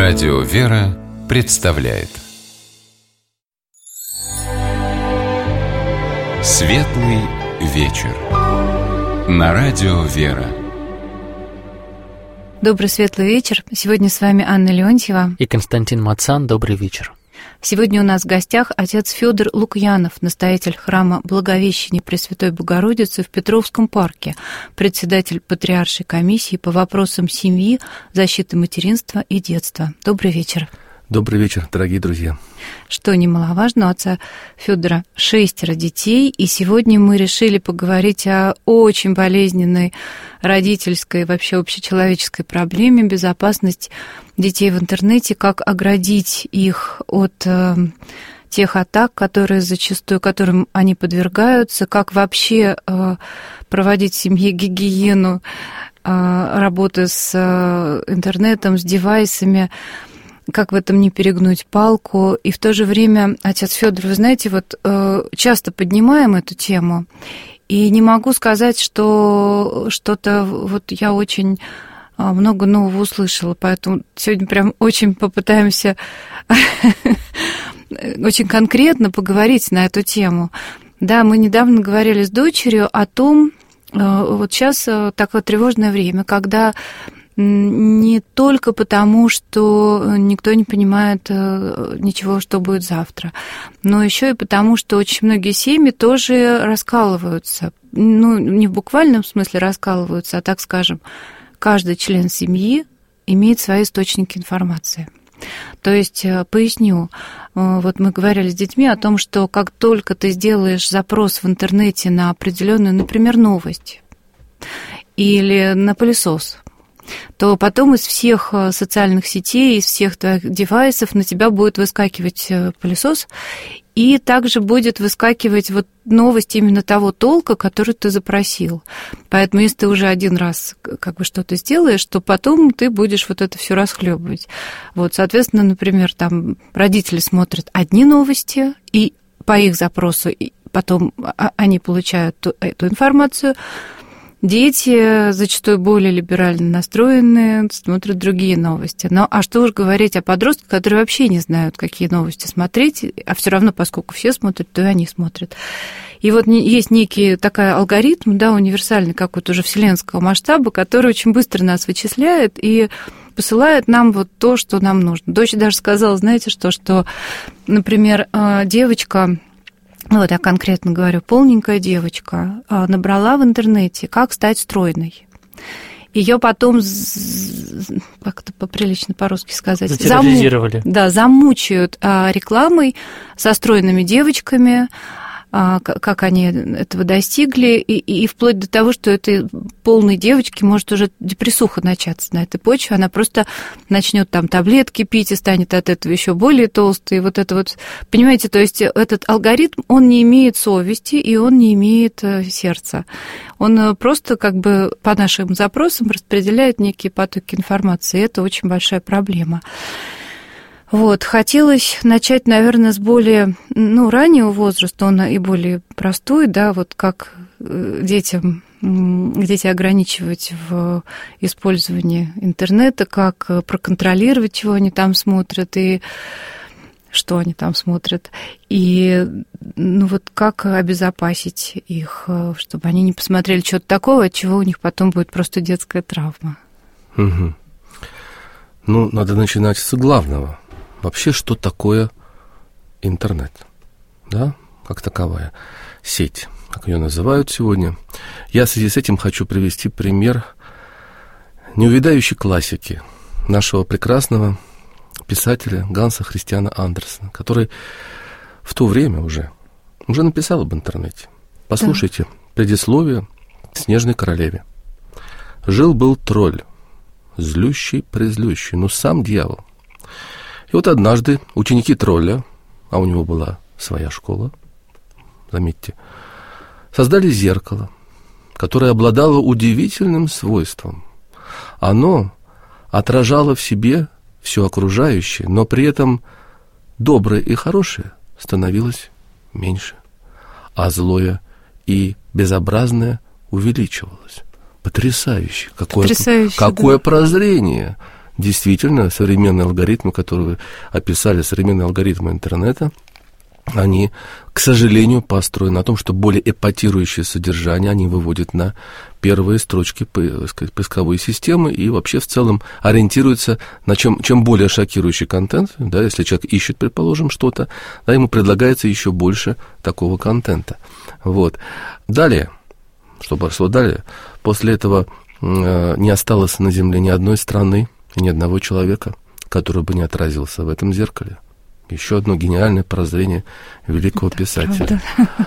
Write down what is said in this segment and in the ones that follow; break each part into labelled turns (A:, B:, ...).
A: Радио «Вера» представляет Светлый вечер на Радио «Вера».
B: Добрый светлый вечер. Сегодня с вами Анна Леонтьева
C: и Константин Мацан. Добрый вечер.
B: Сегодня у нас в гостях отец Фёдор Лукьянов, настоятель храма Благовещения Пресвятой Богородицы в Петровском парке, председатель Патриаршей комиссии по вопросам семьи, защиты материнства и детства. Добрый вечер.
D: Добрый вечер, дорогие друзья.
B: Что немаловажно, у отца Фёдора 6 детей, и сегодня мы решили поговорить о очень болезненной родительской, вообще общечеловеческой проблеме безопасность детей в интернете, как оградить их от тех атак, которым они подвергаются, как вообще проводить в семье гигиену работы с интернетом, с девайсами, как в этом не перегнуть палку. И в то же время, отец Фёдор, вы знаете, вот часто поднимаем эту тему, и не могу сказать, что что-то вот я очень много нового услышала, поэтому сегодня прям очень попытаемся очень конкретно поговорить на эту тему. Да, мы недавно говорили с дочерью о том, вот сейчас такое тревожное время, когда не только потому, что никто не понимает ничего, что будет завтра, но еще и потому, что очень многие семьи тоже раскалываются. Ну, не в буквальном смысле раскалываются, а так скажем, каждый член семьи имеет свои источники информации. То есть, поясню, вот мы говорили с детьми о том, что как только ты сделаешь запрос в интернете на определенную, например, новость или на пылесос, то потом из всех социальных сетей, из всех твоих девайсов на тебя будет выскакивать пылесос, и также будет выскакивать вот новость именно того толка, который ты запросил. Поэтому если ты уже один раз как бы что-то сделаешь, то потом ты будешь вот это все расхлебывать. Вот, соответственно, например, там родители смотрят одни новости, и по их запросу и потом они получают эту информацию. Дети, зачастую более либерально настроенные, смотрят другие новости. Ну, а что уж говорить о подростках, которые вообще не знают, какие новости смотреть, а все равно, поскольку все смотрят, то и они смотрят. И вот есть некий такой алгоритм, да, универсальный, какой-то уже вселенского масштаба, который очень быстро нас вычисляет и посылает нам вот то, что нам нужно. Дочь даже сказала, знаете, что, например, девочка... Вот я конкретно говорю, полненькая девочка набрала в интернете, как стать стройной. Ее потом, как-то поприлично по-русски сказать, замучают рекламой со стройными девочками, как они этого достигли, и вплоть до того, что этой полной девочке может уже депрессуха начаться на этой почве, она просто начнет там таблетки пить и станет от этого еще более толстой, и вот это вот, понимаете, то есть этот алгоритм, он не имеет совести, и он не имеет сердца. Он просто как бы по нашим запросам распределяет некие потоки информации, и это очень большая проблема. Вот, хотелось начать, наверное, с более, раннего возраста, он и более простой, да, вот как дети ограничивать в использовании интернета, как проконтролировать, чего они там смотрят и что они там смотрят, и вот как обезопасить их, чтобы они не посмотрели что-то такого, от чего у них потом будет просто детская травма.
D: Угу. Надо начинать с главного. Вообще, что такое интернет? Да, как таковая сеть, как ее называют сегодня. Я в связи с этим хочу привести пример неувядающей классики нашего прекрасного писателя Ганса Христиана Андерсена, который в то время уже написал об интернете. Послушайте предисловие «Снежной королеве». Жил-был тролль, злющий-презлющий, сам дьявол. И вот однажды ученики тролля, а у него была своя школа, заметьте, создали зеркало, которое обладало удивительным свойством. Оно отражало в себе все окружающее, но при этом доброе и хорошее становилось меньше, а злое и безобразное увеличивалось. Потрясающе! Какое прозрение! действительно, современные алгоритмы, которые вы описали, современные алгоритмы интернета, они, к сожалению, построены на том, что более эпатирующее содержание они выводят на первые строчки поисковой системы и вообще в целом ориентируются на чем более шокирующий контент, да, если человек ищет, предположим, что-то, да, ему предлагается еще больше такого контента. Вот. Далее, что прошло далее, после этого не осталось на Земле ни одной страны и ни одного человека, который бы не отразился в этом зеркале. Еще одно гениальное прозрение великого писателя.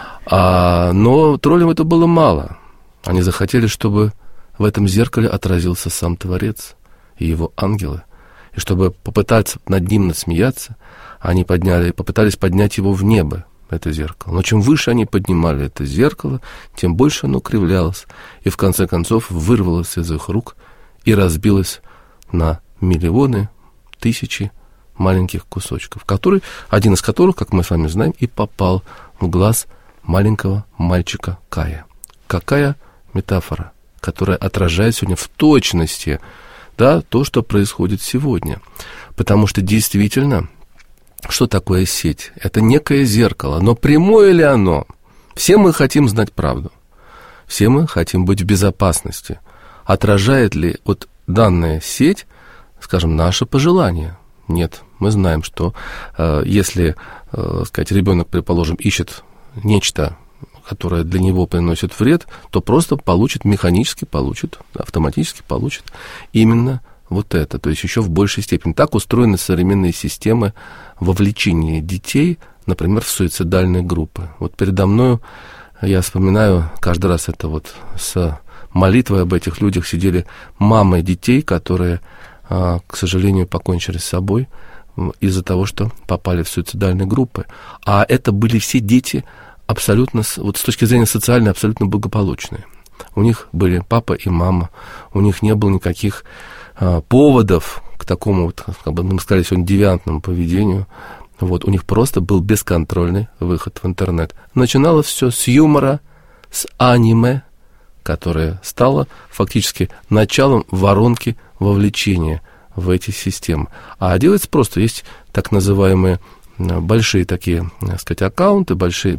D: Но троллям это было мало. Они захотели, чтобы в этом зеркале отразился сам Творец и его ангелы. И чтобы попытаться над ним насмеяться, они попытались поднять его в небо, это зеркало. Но чем выше они поднимали это зеркало, тем больше оно кривлялось. И в конце концов вырвалось из их рук и разбилось на миллионы, тысячи маленьких кусочков, один из которых, как мы с вами знаем, и попал в глаз маленького мальчика Кая. Какая метафора, которая отражает сегодня в точности, да, то, что происходит сегодня. Потому что действительно, что такое сеть? Это некое зеркало, но прямое ли оно? Все мы хотим знать правду. Все мы хотим быть в безопасности. Отражает ли вот данная сеть, скажем, наше пожелание? Нет, мы знаем, что если, ребенок, предположим, ищет нечто, которое для него приносит вред, то просто автоматически получит именно вот это, то есть еще в большей степени. Так устроены современные системы вовлечения детей, например, в суицидальные группы. Вот передо мною, я вспоминаю, каждый раз это вот с молитвой об этих людях сидели мамы детей, которые, к сожалению, покончили с собой из-за того, что попали в суицидальные группы. А это были все дети абсолютно, вот с точки зрения социальной, абсолютно благополучные. У них были папа и мама, у них не было никаких поводов к такому, вот, как бы мы сказали сегодня, девиантному поведению. Вот, у них просто был бесконтрольный выход в интернет. Начиналось все с юмора, с аниме, которое стало фактически началом воронки вовлечения в эти системы. А делается просто, есть так называемые большие такие, так сказать, аккаунты, большие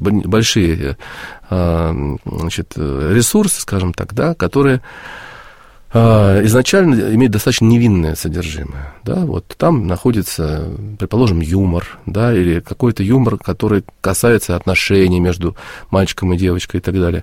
D: ресурсы, скажем так, да, которые изначально имеют достаточно невинное содержимое, да, вот там находится, предположим, юмор, да, или какой-то юмор, который касается отношений между мальчиком и девочкой и так далее,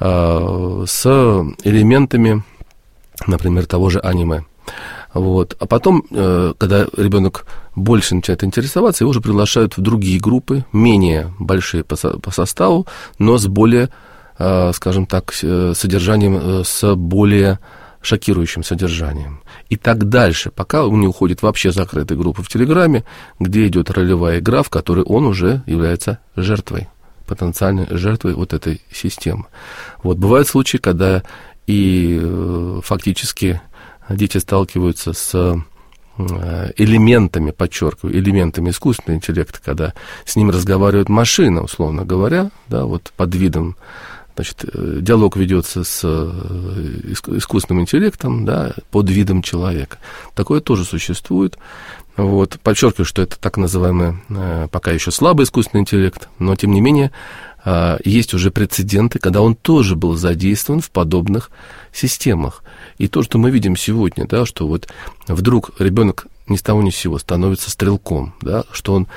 D: с элементами, например, того же аниме. Вот. А потом, когда ребенок больше начинает интересоваться, его уже приглашают в другие группы, менее большие по составу, но с более, скажем так, содержанием, с более шокирующим содержанием. И так дальше, пока он не уходит вообще закрытой группы в Телеграме, где идет ролевая игра, в которой он уже является жертвой, потенциальной жертвой вот этой системы. Вот. Бывают случаи, когда и фактически дети сталкиваются с элементами, подчеркиваю, элементами искусственного интеллекта, когда с ним разговаривает машина, условно говоря, да, вот под видом, значит, диалог ведется с искусственным интеллектом, да, под видом человека. Такое тоже существует. Вот. Подчеркиваю, что это так называемый пока еще слабый искусственный интеллект, но тем не менее есть уже прецеденты, когда он тоже был задействован в подобных системах. И то, что мы видим сегодня, да, что вот вдруг ребенок ни с того ни с сего становится стрелком, да, что он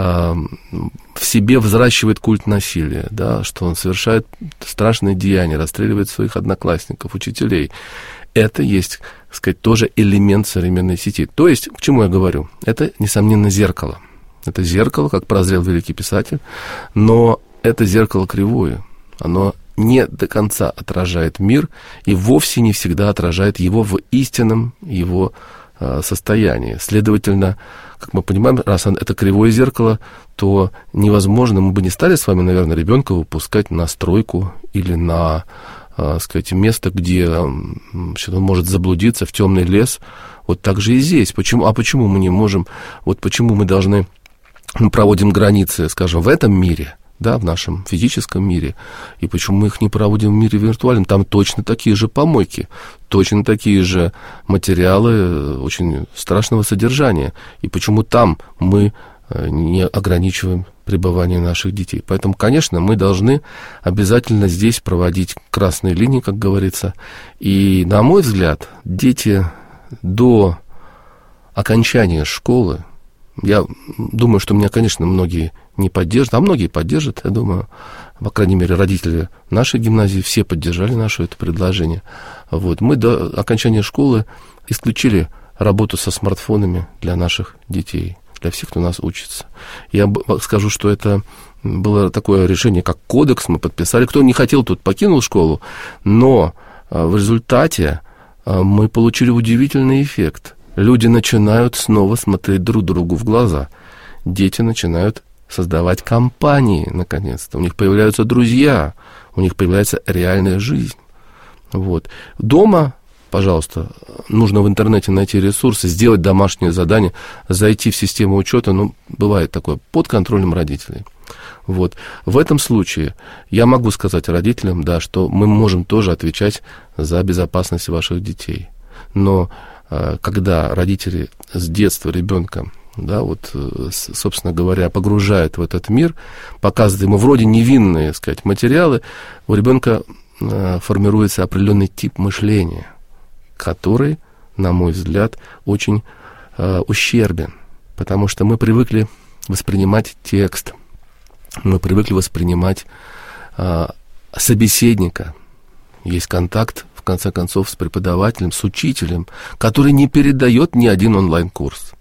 D: в себе взращивает культ насилия, да, что он совершает страшные деяния, расстреливает своих одноклассников, учителей. Это есть, так сказать, тоже элемент современной сети. То есть, к чему я говорю? Это, несомненно, зеркало. Это зеркало, как прозрел великий писатель, но это зеркало кривое. Оно не до конца отражает мир и вовсе не всегда отражает его в истинном его состоянии. Следовательно, как мы понимаем, раз это кривое зеркало, то невозможно, мы бы не стали с вами, наверное, ребенка выпускать на стройку или на, сказать, место, где он может заблудиться, в темный лес. Вот так же и здесь. Почему мы не можем, вот почему мы должны, мы проводим границы, скажем, в этом мире, да, в нашем физическом мире, и почему мы их не проводим в мире виртуальном. Там точно такие же помойки, точно такие же материалы очень страшного содержания, и почему там мы не ограничиваем пребывание наших детей. Поэтому, конечно, мы должны обязательно здесь проводить красные линии, как говорится, и, на мой взгляд, дети до окончания школы, я думаю, что меня, конечно, многие не поддержат, а многие поддержат, я думаю, по крайней мере, родители нашей гимназии все поддержали наше это предложение. Вот. Мы до окончания школы исключили работу со смартфонами для наших детей, для всех, кто у нас учится. Я скажу, что это было такое решение, как кодекс, мы подписали. Кто не хотел, тот покинул школу, но в результате мы получили удивительный эффект. Люди начинают снова смотреть друг другу в глаза. Дети начинают создавать компании, наконец-то. У них появляются друзья, у них появляется реальная жизнь. Вот. Дома, пожалуйста, нужно в интернете найти ресурсы, сделать домашнее задание, зайти в систему учета, бывает такое, под контролем родителей. Вот. В этом случае я могу сказать родителям, да, что мы можем тоже отвечать за безопасность ваших детей. Но когда родители с детства ребенка, да, вот, собственно говоря, погружают в этот мир, показывают ему вроде невинные, так сказать, материалы, у ребенка формируется определенный тип мышления, который, на мой взгляд, очень ущербен, потому что мы привыкли воспринимать текст, мы привыкли воспринимать собеседника, есть контакт, в конце концов, с преподавателем, с учителем, который не передает ни один онлайн-курс.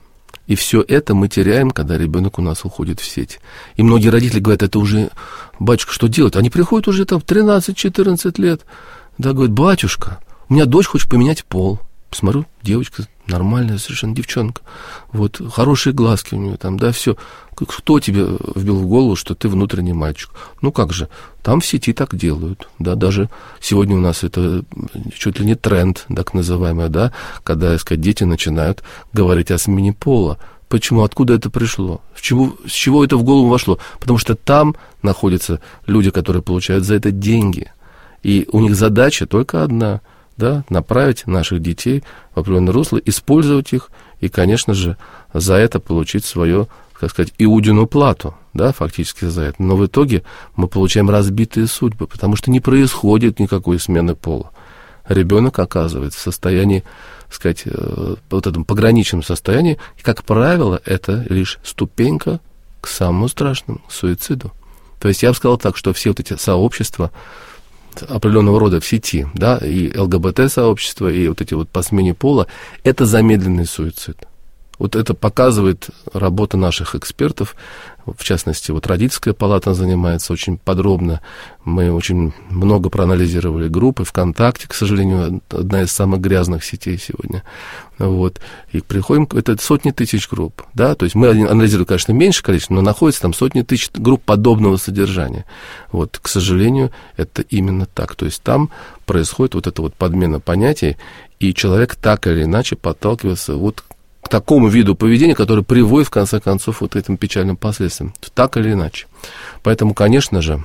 D: И все это мы теряем, когда ребенок у нас уходит в сеть. И многие родители говорят, это уже, батюшка, что делать? Они приходят уже там в 13-14 лет, да, говорят, батюшка, у меня дочь хочет поменять пол. Посмотрю, девочка нормальная совершенно девчонка, вот, хорошие глазки у нее там, да, все. Кто тебе вбил в голову, что ты внутренний мальчик? Ну как же, там в сети так делают, да, даже сегодня у нас это чуть ли не тренд, так называемый, да, когда, так сказать, дети начинают говорить о смене пола. Почему, откуда это пришло? С чего это в голову вошло? Потому что там находятся люди, которые получают за это деньги, и у них задача только одна – да, направить наших детей в определенное русло, использовать их и, конечно же, за это получить свою, так сказать, иудину плату, да, фактически за это. Но в итоге мы получаем разбитые судьбы, потому что не происходит никакой смены пола. Ребенок оказывается в состоянии, так сказать, вот этом пограничном состоянии, и, как правило, это лишь ступенька к самому страшному, к суициду. То есть я бы сказал так, что все вот эти сообщества определенного рода в сети, да, и ЛГБТ-сообщество, и вот эти вот по смене пола, это замедленный суицид. Вот это показывает работа наших экспертов, в частности, вот родительская палата занимается очень подробно, мы очень много проанализировали группы ВКонтакте, к сожалению, одна из самых грязных сетей сегодня, вот, и приходим, это сотни тысяч групп, да, то есть мы анализируем, конечно, меньше количество, но находится там сотни тысяч групп подобного содержания, вот, к сожалению, это именно так, то есть там происходит вот эта вот подмена понятий, и человек так или иначе подталкивается вот к такому виду поведения, который приводит, в конце концов, вот к этим печальным последствиям, так или иначе. Поэтому, конечно же,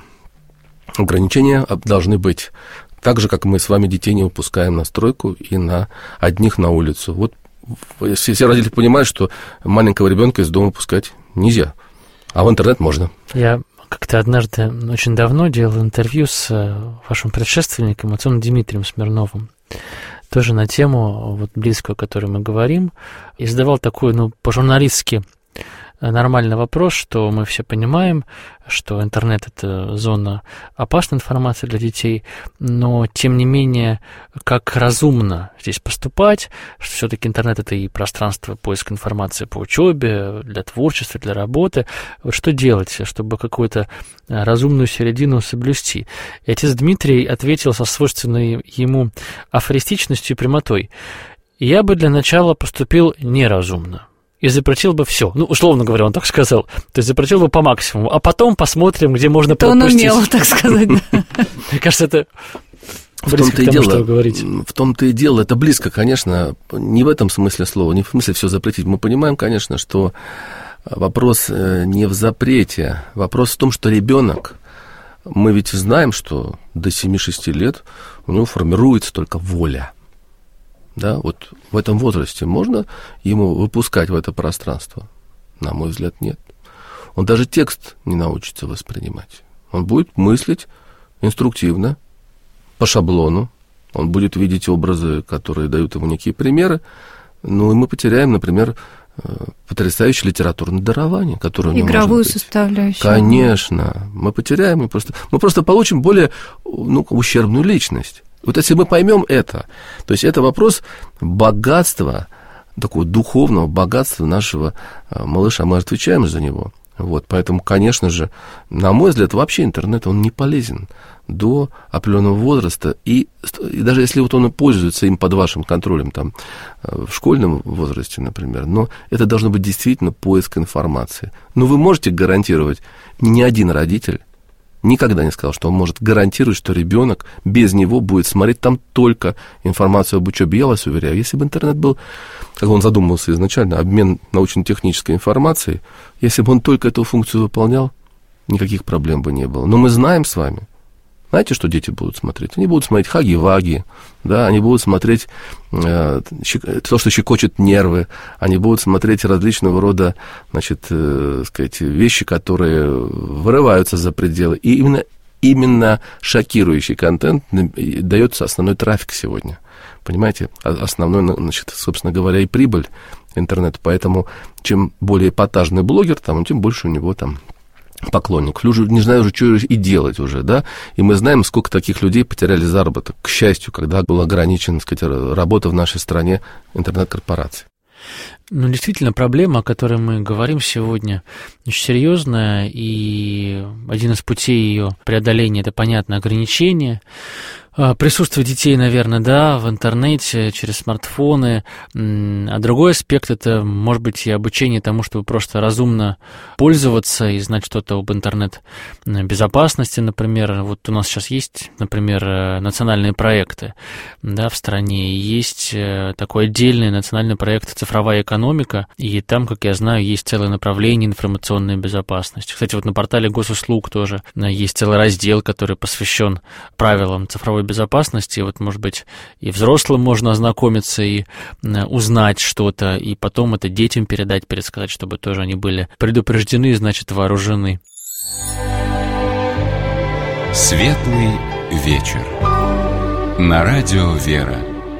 D: ограничения должны быть так же, как мы с вами детей не выпускаем на стройку и на одних на улицу. Вот все родители понимают, что маленького ребенка из дома выпускать нельзя, а в интернет можно.
C: Я как-то однажды, очень давно, делал интервью с вашим предшественником, отцом Дмитрием Смирновым, тоже на тему, вот, близкую, о которой мы говорим, и задавал такой, по-журналистски нормальный вопрос, что мы все понимаем, что интернет – это зона опасной информации для детей, но, тем не менее, как разумно здесь поступать, что все-таки интернет – это и пространство поиска информации по учебе, для творчества, для работы. Вот что делать, чтобы какую-то разумную середину соблюсти? И отец Дмитрий ответил со свойственной ему афористичностью и прямотой: «Я бы для начала поступил неразумно и запретил бы все». Условно говоря, он так сказал. То есть запретил бы по максимуму, а потом посмотрим, где можно пропустить.
B: Он умел, так сказать.
C: Мне кажется, это близко к тому, что вы говорите.
D: В том-то и дело. Это близко, конечно, не в этом смысле слова, не в смысле все запретить. Мы понимаем, конечно, что вопрос не в запрете, вопрос в том, что ребенок, мы ведь знаем, что до 7-6 лет у него формируется только воля. Да, вот в этом возрасте можно ему выпускать в это пространство? На мой взгляд, нет. Он даже текст не научится воспринимать. Он будет мыслить инструктивно, по шаблону. Он будет видеть образы, которые дают ему некие примеры. Ну, и мы потеряем, например, потрясающее литературное дарование, которое у него
B: игровую
D: может быть.
B: Составляющую.
D: Конечно. Мы потеряем, мы просто получим более ущербную личность. Вот если мы поймем это, то есть это вопрос богатства, такого духовного богатства нашего малыша. Мы отвечаем за него. Вот, поэтому, конечно же, на мой взгляд, вообще интернет, он не полезен до определенного возраста. И даже если вот он и пользуется им под вашим контролем, там, в школьном возрасте, например, но это должно быть действительно поиск информации. Но вы можете гарантировать, ни один родитель никогда не сказал, что он может гарантировать, что ребенок без него будет смотреть там только информацию об учебе. Я вас уверяю, если бы интернет был, как он задумывался изначально, обмен научно-технической информацией, если бы он только эту функцию выполнял, никаких проблем бы не было. Но мы знаем с вами, знаете, что дети будут смотреть? Они будут смотреть хаги-ваги, да, они будут смотреть то, что щекочет нервы, они будут смотреть различного рода, значит, вещи, которые вырываются за пределы. И именно шокирующий контент дается основной трафик сегодня. Понимаете? Основной, значит, собственно говоря, и прибыль интернета. Поэтому чем более эпатажный блогер, тем больше у него там поклонников. Люди не знают уже, что и делать уже, да, и мы знаем, сколько таких людей потеряли заработок, к счастью, когда была ограничена, так сказать, работа в нашей стране интернет-корпораций.
C: Ну, действительно, проблема, о которой мы говорим сегодня, очень серьезная, и один из путей ее преодоления – это, понятно, ограничение. Присутствие детей, наверное, да, в интернете, через смартфоны. А другой аспект – это, может быть, и обучение тому, чтобы просто разумно пользоваться и знать что-то об интернет-безопасности, например. Вот у нас сейчас есть, например, национальные проекты, да, в стране. И есть такой отдельный национальный проект «Цифровая экономика», и там, как я знаю, есть целое направление информационной безопасности. Кстати, вот на портале госуслуг тоже есть целый раздел, который посвящен правилам цифровой безопасности. Вот, может быть, и взрослым можно ознакомиться и узнать что-то, и потом это детям пересказать, чтобы тоже они были предупреждены, значит, вооружены.
A: Светлый вечер. На радио «Вера».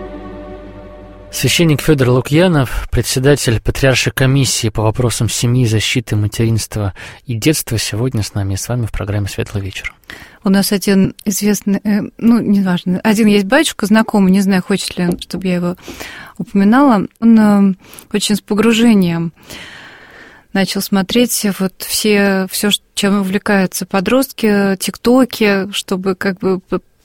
C: Священник Федор Лукьянов, председатель Патриаршей комиссии по вопросам семьи, защиты, материнства и детства, сегодня с нами и с вами в программе «Светлый вечер».
B: У нас один известный, неважно, один есть батюшка знакомый, не знаю, хочет ли он, чтобы я его упоминала, он очень с погружением начал смотреть вот все, чем увлекаются подростки, тиктоки, чтобы как бы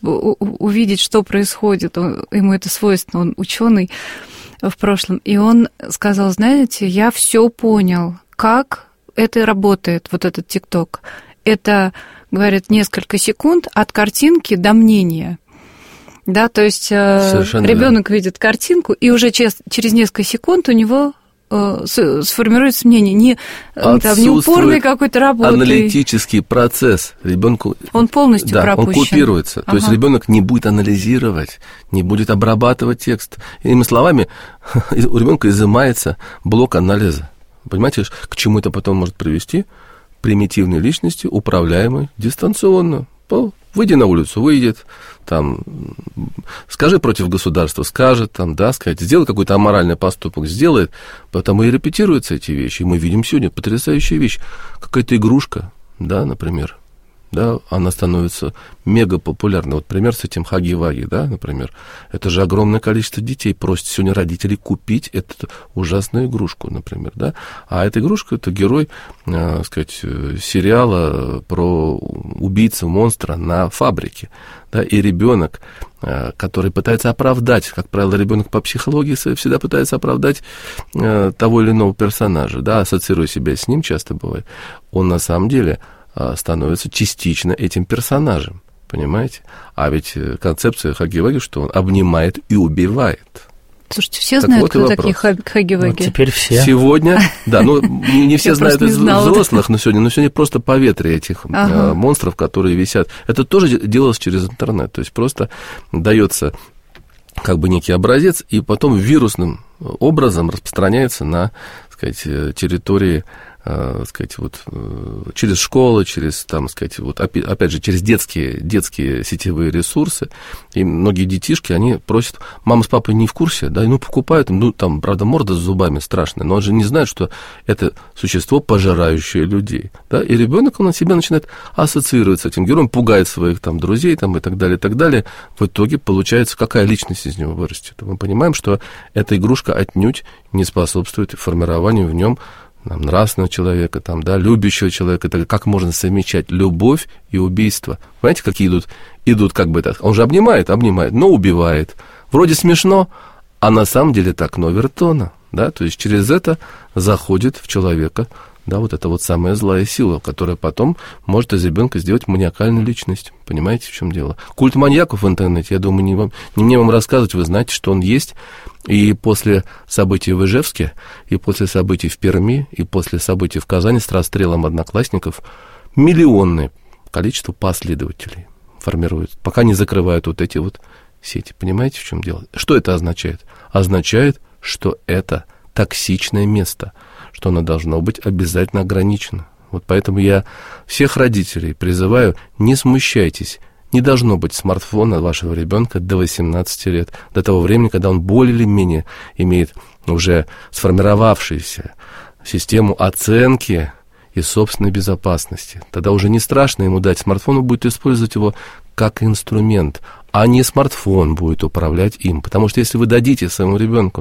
B: увидеть, что происходит. Ему это свойственно, он ученый в прошлом. И он сказал, знаете, я все понял, как это работает, вот этот ТикТок. Это, говорит, несколько секунд от картинки до мнения. Да, то есть ребенок видит картинку, и уже через несколько секунд у него сформируется мнение, не упорной какой-то работы.
D: Аналитический процесс ребенку.
B: Он полностью пропущен.
D: Он купируется. То есть ребенок не будет анализировать, не будет обрабатывать текст. Иными словами, у ребенка изымается блок анализа. Понимаете, к чему это потом может привести? Примитивной личности, управляемой дистанционно. Выйди на улицу, выйдет, там, скажи против государства, скажет, там, да, сказать, сделай какой-то аморальный поступок, сделает, потому и репетируются эти вещи. И мы видим сегодня потрясающая вещь, какая-то игрушка, да, например, да, она становится мега популярной. Вот пример с этим хаги-ваги, да, например. Это же огромное количество детей просит сегодня родителей купить эту ужасную игрушку, например, да. А эта игрушка – это герой, сказать, сериала про убийцу монстра на фабрике, да, и ребенок, который пытается оправдать, как правило, ребенок по психологии всегда пытается оправдать того или иного персонажа, да, ассоциируя себя с ним, часто бывает, он на самом деле становится частично этим персонажем, понимаете? А ведь концепция хаги-ваги, что он обнимает и убивает.
B: Слушайте, все знают,
D: вот
B: кто такие хаги-ваги?
C: Теперь все.
D: Сегодня, да, не все знают из взрослых, но сегодня просто поветрие этих монстров, которые висят. Это тоже делалось через интернет, то есть просто дается как бы некий образец, и потом вирусным образом распространяется на, так сказать, территории, так сказать, вот, через школы, через, там, сказать, вот, опять же, через детские сетевые ресурсы. И многие детишки, они просят, мама с папой не в курсе, да, ну, покупают, ну, там, правда, морда с зубами страшная, но он же не знает, что это существо, пожирающее людей, да, и ребенок, он себя начинает ассоциировать с этим героем, пугает своих, там, друзей, там, и так далее, и так далее. В итоге получается, какая личность из него вырастет. Мы понимаем, что эта игрушка отнюдь не способствует формированию в нем нравственного человека, там, да, любящего человека, как можно совмещать любовь и убийство. Понимаете, какие идут как бы так. Он же обнимает, но убивает. Вроде смешно, а на самом деле так, но Овертона, да, то есть через это заходит в человека, да, вот эта вот самая злая сила, которая потом может из ребенка сделать маниакальную личность. Понимаете, в чем дело? Культ маньяков в интернете, я думаю, не мне вам рассказывать, вы знаете, что он есть. И после событий в Ижевске, и после событий в Перми, и после событий в Казани с расстрелом одноклассников миллионное количество последователей формируют, пока не закрывают вот эти вот сети. Понимаете, в чем дело? Что это означает? Означает, что это токсичное место, что оно должно быть обязательно ограничено. Вот поэтому я всех родителей призываю, не смущайтесь. Не должно быть смартфона вашего ребенка до 18 лет, до того времени, когда он более или менее имеет уже сформировавшуюся систему оценки и собственной безопасности. Тогда уже не страшно ему дать смартфон, он будет использовать его как инструмент, а не смартфон будет управлять им. Потому что если вы дадите своему ребенку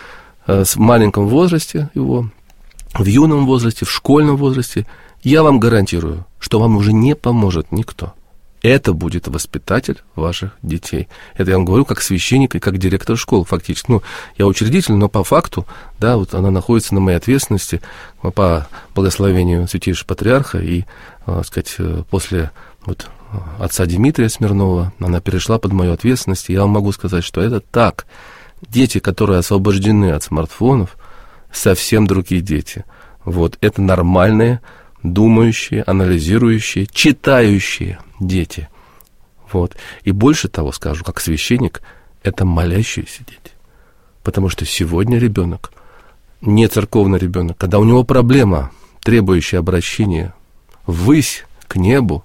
D: в маленьком возрасте его, в юном возрасте, в школьном возрасте, я вам гарантирую, что вам уже не поможет никто. Это будет воспитатель ваших детей. Это я вам говорю как священник и как директор школы фактически. Ну, я учредитель, но по факту, да, вот она находится на моей ответственности по благословению Святейшего Патриарха. И, так сказать, после вот отца Дмитрия Смирнова она перешла под мою ответственность. И я вам могу сказать, что это так. Дети, которые освобождены от смартфонов, совсем другие дети. Вот, это нормальные, думающие, анализирующие, читающие дети. Вот. И больше того скажу, как священник, это молящиеся дети. Потому что сегодня ребенок, не церковный ребенок, когда у него проблема, требующая обращения ввысь, к небу,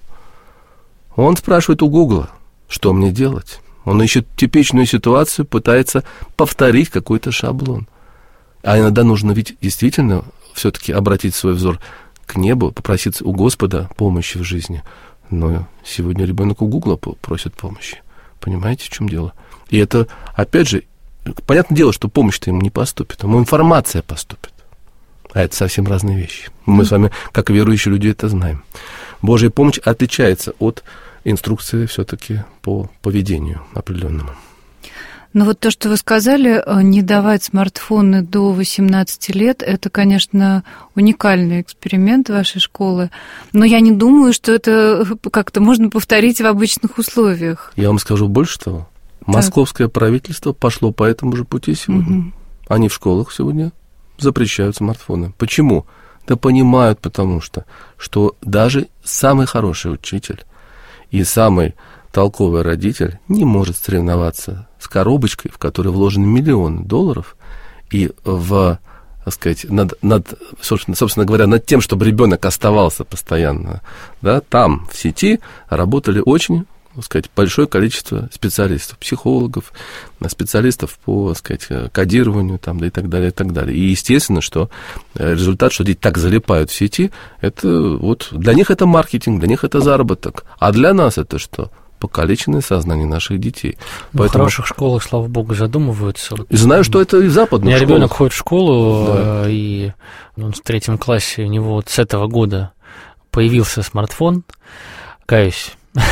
D: он спрашивает у Гугла, что мне делать. Он ищет типичную ситуацию, пытается повторить какой-то шаблон. А иногда нужно ведь действительно все-таки обратить свой взор к небу, попросить у Господа помощи в жизни. Но сегодня ребенок у Гугла просит помощи. Понимаете, в чем дело? И это, опять же, понятное дело, что помощь-то ему не поступит, ему информация поступит. А это совсем разные вещи. Мы с вами, как верующие люди, это знаем. Божья помощь отличается от инструкции все-таки по поведению определенному.
B: Но вот то, что вы сказали, не давать смартфоны до 18 лет, это, конечно, уникальный эксперимент вашей школы. Но я не думаю, что это как-то можно повторить в обычных условиях.
D: Я вам скажу больше того. Московское правительство пошло по этому же пути сегодня. Угу. Они в школах сегодня запрещают смартфоны. Почему? Да понимают, потому что даже самый хороший учитель и самый толковый родитель не может соревноваться с коробочкой, в которой вложены миллионы долларов, и так сказать, собственно говоря, над тем, чтобы ребенок оставался постоянно, да, там, в сети, работали очень, так сказать, большое количество специалистов, психологов, специалистов по, так сказать, кодированию там, да, и так далее, и так далее. И естественно, что результат, что дети так залипают в сети, это вот для них это маркетинг, для них это заработок, а для нас это что? Покалеченное сознание наших детей.
C: Поэтому... В хороших школах, слава богу, задумываются.
D: И знаю, что это и западных.
C: У меня ребенок ходит в школу, да. И он в 3 классе, у него вот с этого года появился смартфон. Каюсь.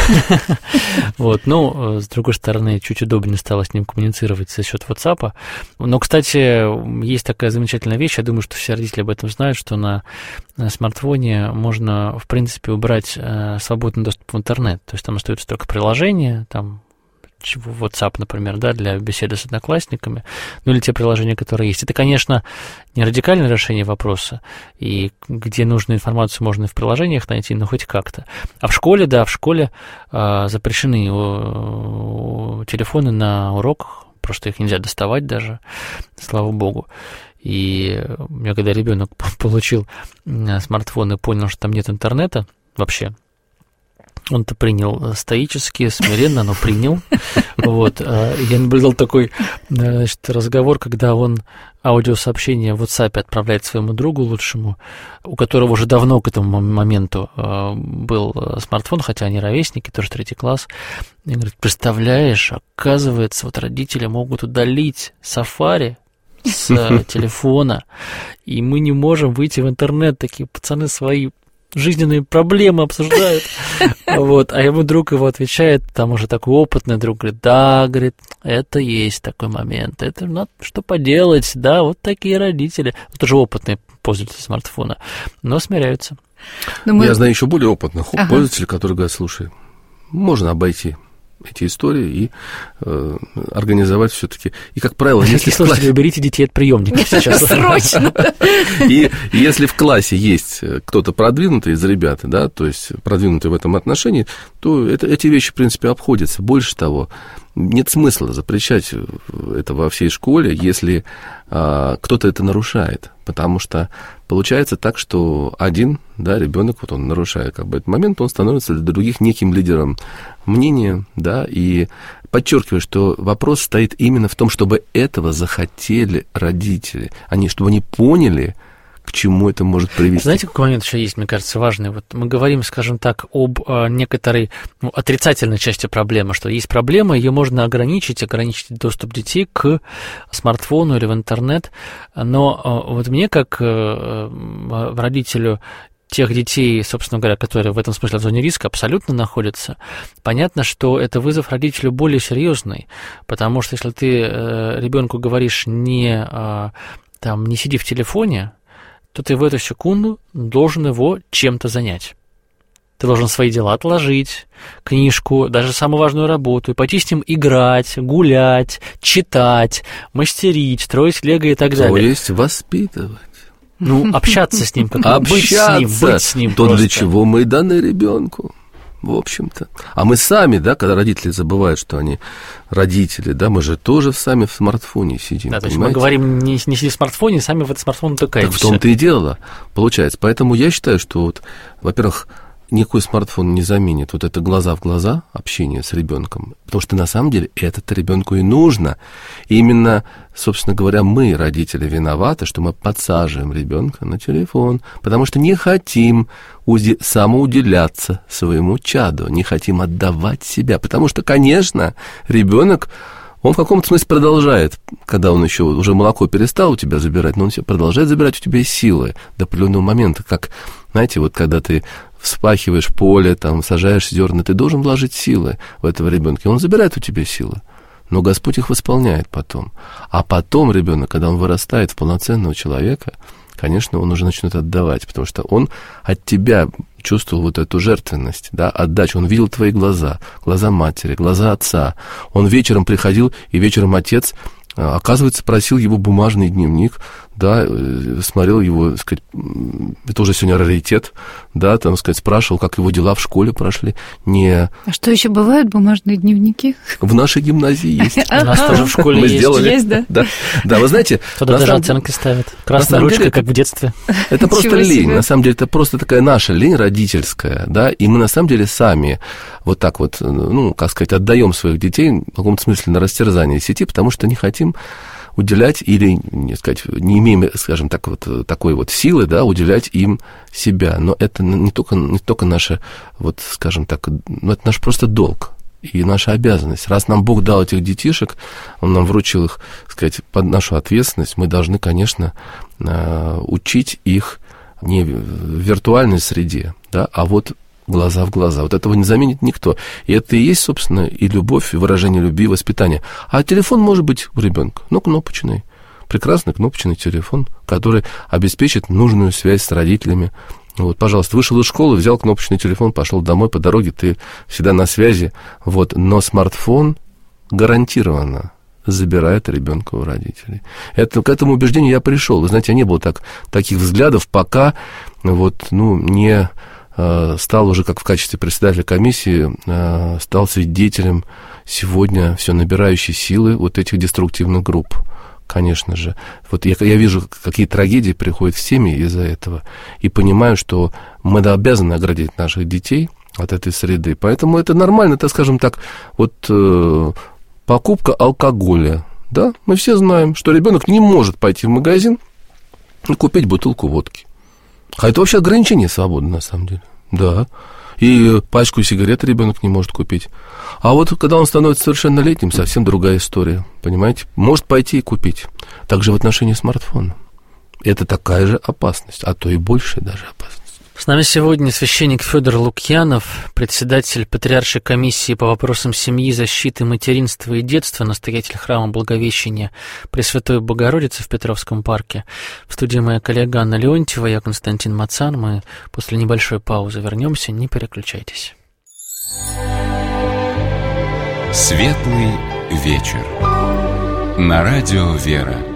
C: Вот, но, с другой стороны, чуть удобнее стало с ним коммуницировать за счет WhatsApp. Но, кстати, есть такая замечательная вещь, я думаю, что все родители об этом знают, что на смартфоне можно, в принципе, убрать свободный доступ в интернет. То есть там остается только приложение, там WhatsApp, например, да, для беседы с одноклассниками, ну или те приложения, которые есть. Это, конечно, не радикальное решение вопроса, и где нужную информацию можно и в приложениях найти, но хоть как-то. А в школе, да, запрещены телефоны на уроках, просто их нельзя доставать даже, слава богу. И у меня, когда ребенок получил смартфон и понял, что там нет интернета вообще, он-то принял стоически, смиренно, но принял. Вот. Я наблюдал такой, значит, разговор, когда он аудиосообщение в WhatsApp отправляет своему другу лучшему, у которого уже давно к этому моменту был смартфон, хотя они ровесники, тоже 3 класс. И говорит, представляешь, оказывается, вот родители могут удалить Safari с телефона, и мы не можем выйти в интернет, такие пацаны свои жизненные проблемы обсуждают. Вот. А ему друг его отвечает, там уже такой опытный друг, говорит, да, говорит, это есть такой момент, это надо что поделать, да, вот такие родители. Это же опытные пользователи смартфона, но смиряются.
D: Я знаю еще более опытных пользователей, которые говорят, слушай, можно обойти эти истории и организовать все-таки. И, как правило,
C: если слушатели, уберите детей от приемников сейчас.
B: Срочно.
D: И если в классе есть кто-то продвинутый из ребят, да, то есть продвинутый в этом отношении, то эти вещи, в принципе, обходятся. Больше того, нет смысла запрещать это во всей школе, если кто-то это нарушает. Потому что получается так, что один, да, ребенок, вот он нарушает как бы этот момент, он становится для других неким лидером мнения, да, и подчеркиваю, что вопрос стоит именно в том, чтобы этого захотели родители, чтобы они поняли, к чему это может привести.
C: Знаете, какой момент еще есть, мне кажется, важный? Вот мы говорим, скажем так, об некоторой отрицательной части проблемы, что есть проблема, ее можно ограничить доступ детей к смартфону или в интернет, но вот мне, как родителю тех детей, собственно говоря, которые в этом смысле в зоне риска абсолютно находятся, понятно, что это вызов родителю более серьезный, потому что если ты ребенку говоришь не сиди в телефоне, то ты в эту секунду должен его чем-то занять. Ты должен свои дела отложить, книжку, даже самую важную работу, и пойти с ним играть, гулять, читать, мастерить, строить лего и так далее.
D: То есть воспитывать.
C: Общаться с ним, быть с ним.
D: То, для чего мы и даны ребенку. В общем-то. А мы сами, да, когда родители забывают, что они родители, да, мы же тоже сами в смартфоне сидим.
C: Да, то есть мы говорим, не сиди в смартфоне, сами в этот смартфон утыкаемся.
D: Так в том-то и дело, получается. Поэтому я считаю, что вот, во-первых, никакой смартфон не заменит вот это глаза в глаза общение с ребенком, потому что на самом деле это ребенку и нужно. И именно, собственно говоря, мы, родители, виноваты, что мы подсаживаем ребенка на телефон, потому что не хотим самоуделяться своему чаду, не хотим отдавать себя, потому что, конечно, ребенок, он в каком-то смысле продолжает, когда он еще уже молоко перестал у тебя забирать, но он продолжает забирать у тебя силы до определенного момента, как, знаете, вот когда ты вспахиваешь поле, там, сажаешь зерна, ты должен вложить силы в этого ребенка, и он забирает у тебя силы, но Господь их восполняет потом. А потом ребенок, когда он вырастает в полноценного человека, конечно, он уже начнет отдавать, потому что он от тебя чувствовал вот эту жертвенность, да, отдачу. Он видел твои глаза, глаза матери, глаза отца. Он вечером приходил, и вечером отец, оказывается, просил его бумажный дневник, да, смотрел его, так сказать, это уже сегодня раритет, да, там, сказать, спрашивал, как его дела в школе прошли. А
B: что еще бывают бумажные дневники?
D: В нашей гимназии есть.
C: У нас тоже в школе есть.
B: Есть, да?
D: Да, вы знаете...
C: Туда даже оценки ставят. Красная ручка, как в детстве.
D: Это просто лень, на самом деле, это просто такая наша лень родительская, да, и мы на самом деле сами вот так вот, как сказать, отдаем своих детей в каком-то смысле на растерзание сети, потому что не хотим уделять или, не имеем, скажем так, вот такой вот силы, да, уделять им себя. Но это не только наше, вот, скажем так, это наш просто долг и наша обязанность. Раз нам Бог дал этих детишек, Он нам вручил их, сказать, под нашу ответственность, мы должны, конечно, учить их не в виртуальной среде, да, а вот глаза в глаза. Вот этого не заменит никто. И это и есть, собственно, и любовь, и выражение любви, и воспитание. А телефон может быть у ребенка, кнопочный. Прекрасный кнопочный телефон, который обеспечит нужную связь с родителями. Вот, пожалуйста, вышел из школы, взял кнопочный телефон, пошел домой, по дороге ты всегда на связи. Вот. Но смартфон гарантированно забирает ребенка у родителей. К этому убеждению я пришел. Вы знаете, не было таких взглядов, пока не стал уже, как в качестве председателя комиссии, стал свидетелем сегодня все набирающей силы вот этих деструктивных групп. Конечно же. Вот я вижу, какие трагедии приходят в семьи из-за этого, и понимаю, что мы обязаны оградить наших детей от этой среды. Поэтому это нормально, так скажем так, покупка алкоголя. Да? Мы все знаем, что ребенок не может пойти в магазин и купить бутылку водки. А это вообще ограничение свободы, на самом деле. Да. И пачку сигарет ребенок не может купить. А вот когда он становится совершеннолетним, совсем другая история. Понимаете? Может пойти и купить. Также в отношении смартфона. Это такая же опасность, а то и большая даже опасность.
C: С нами сегодня священник Федор Лукьянов, председатель Патриаршей комиссии по вопросам семьи, защиты, материнства и детства, настоятель храма Благовещения Пресвятой Богородицы в Петровском парке. В студии моя коллега Анна Леонтьева, я Константин Мацан. Мы после небольшой паузы вернемся, не переключайтесь.
A: Светлый вечер. На радио «Вера».